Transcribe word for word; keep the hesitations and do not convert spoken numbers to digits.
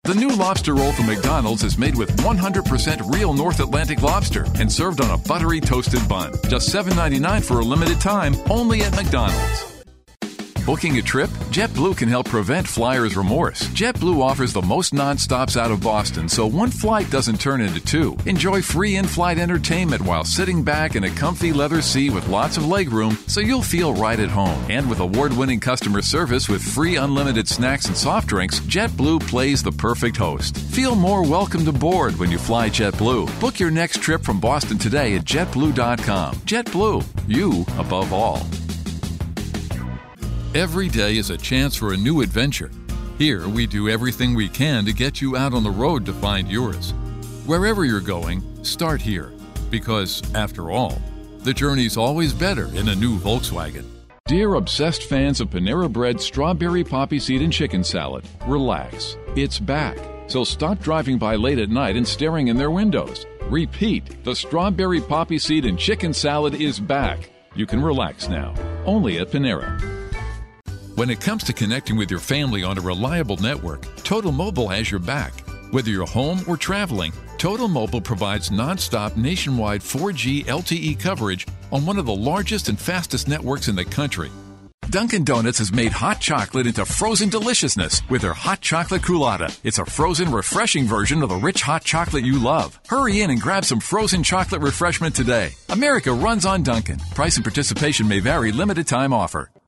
The new lobster roll from McDonald's is made with one hundred percent real North Atlantic lobster and served on a buttery toasted bun. Just seven ninety-nine for a limited time, only at McDonald's. Booking a trip? JetBlue can help prevent flyer's remorse. JetBlue offers the most nonstops out of Boston, so one flight doesn't turn into two. Enjoy free in-flight entertainment while sitting back in a comfy leather seat with lots of legroom, so you'll feel right at home. And with award-winning customer service with free unlimited snacks and soft drinks, JetBlue plays the perfect host. Feel more welcomed aboard when you fly JetBlue. Book your next trip from Boston today at jet blue dot com. JetBlue, you above all. Every day is a chance for a new adventure. Here, we do everything we can to get you out on the road to find yours. Wherever you're going, start here. Because, after all, the journey's always better in a new Volkswagen. Dear obsessed fans of Panera Bread's strawberry poppy seed and chicken salad, relax. It's back. So stop driving by late at night and staring in their windows. Repeat, the strawberry poppy seed and chicken salad is back. You can relax now. Only at Panera. When it comes to connecting with your family on a reliable network, Total Mobile has your back. Whether you're home or traveling, Total Mobile provides nonstop nationwide four G L T E coverage on one of the largest and fastest networks in the country. Dunkin' Donuts has made hot chocolate into frozen deliciousness with their Hot Chocolate Culotta. It's a frozen, refreshing version of the rich hot chocolate you love. Hurry in and grab some frozen chocolate refreshment today. America runs on Dunkin'. Price and participation may vary. Limited time offer.